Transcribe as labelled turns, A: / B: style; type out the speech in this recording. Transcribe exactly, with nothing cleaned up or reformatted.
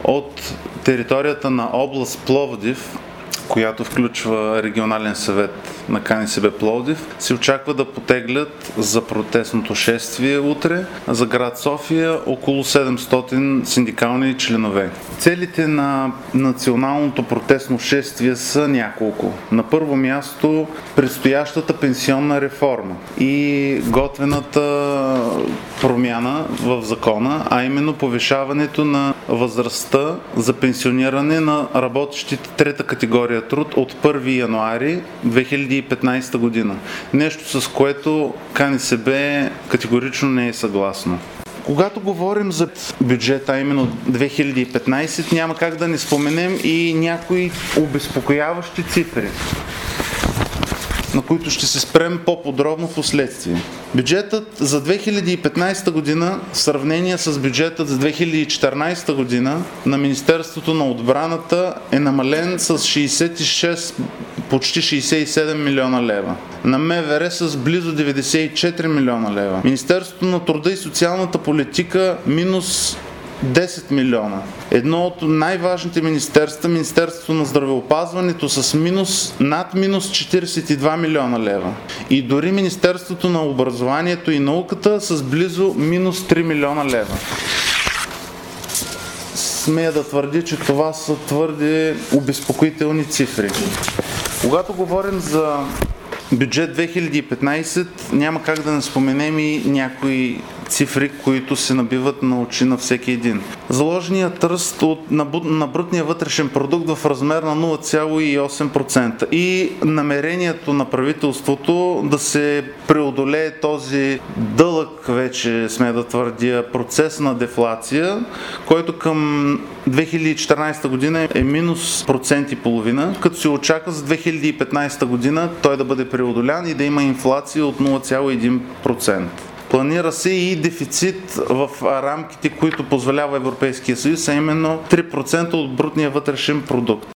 A: от територията на област Пловдив, която включва регионален съвет на КНСБ Пловдив, се очаква да потеглят за протестното шествие утре за град София около седемстотин синдикални членове. Целите на националното протестно шествие са няколко. На първо място предстоящата пенсионна реформа и готвената промяна в закона, а именно повишаването на възрастта за пенсиониране на работещите трета категория труд от първи януари две хиляди и петнадесета година. Нещо, с което КНСБ категорично не е съгласно. Когато говорим за бюджета, а именно две хиляди и петнадесета, няма как да не споменем и някои обезпокояващи цифри, на които ще се спрем по-подробно в последствие. Бюджетът за две хиляди и петнадесета година в сравнение с бюджета за две хиляди и четиринадесета година на Министерството на отбраната е намален с шейсет и шест, почти шейсет и седем милиона лева. На МВР с близо деветдесет и четири милиона лева. Министерството на труда и социалната политика минус десет милиона. Едно от най-важните министерства, Министерството на здравеопазването, с минус, над минус четиридесет и два милиона лева. И дори Министерството на образованието и науката с близо минус три милиона лева. Смея да твърдя, че това са твърде обезпокоителни цифри. Когато говорим за бюджет две хиляди и петнадесета, няма как да не споменем и някои цифри, които се набиват на очи на всеки един. Заложеният ръст от, на, на брутния вътрешен продукт в размер на нула цяло и осем процента и намерението на правителството да се преодолее този дълъг, вече сме да твърдя, процес на дефлация, който към две хиляди и четиринадесета година е минус процент и половина, като се очаква за две хиляди и петнадесета година той да бъде преодолян и да има инфлация от нула цяло и един процент. Планира се и дефицит в рамките, които позволява Европейския съюз, а именно три процента от брутния вътрешен продукт.